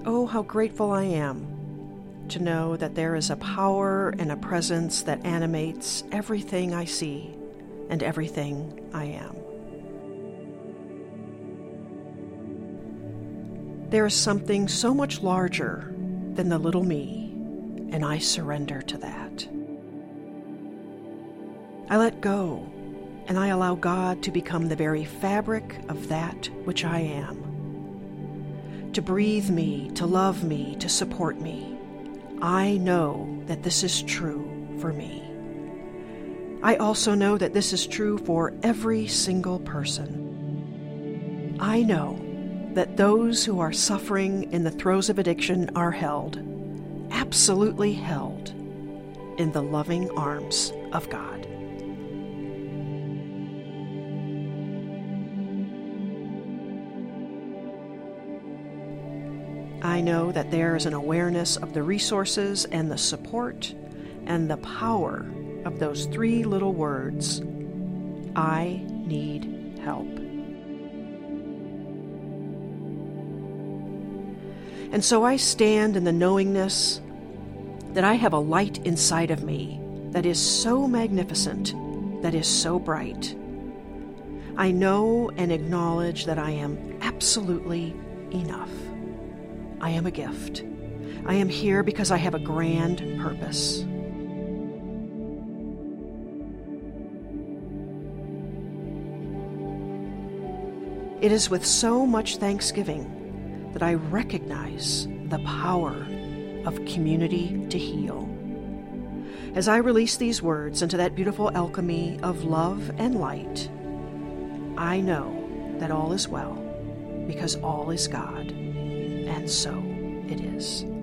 Oh, how grateful I am to know that there is a power and a presence that animates everything I see and everything I am. There is something so much larger than the little me, and I surrender to that. I let go, and I allow God to become the very fabric of that which I am. To breathe me, to love me, to support me. I know that this is true for me. I also know that this is true for every single person. I know that those who are suffering in the throes of addiction are held, absolutely held, in the loving arms of God. I know that there is an awareness of the resources and the support and the power of those three little words, I need help. And so I stand in the knowingness that I have a light inside of me that is so magnificent, that is so bright. I know and acknowledge that I am absolutely enough. I am a gift. I am here because I have a grand purpose. It is with so much thanksgiving that I recognize the power of community to heal. As I release these words into that beautiful alchemy of love and light, I know that all is well because all is God, and so it is.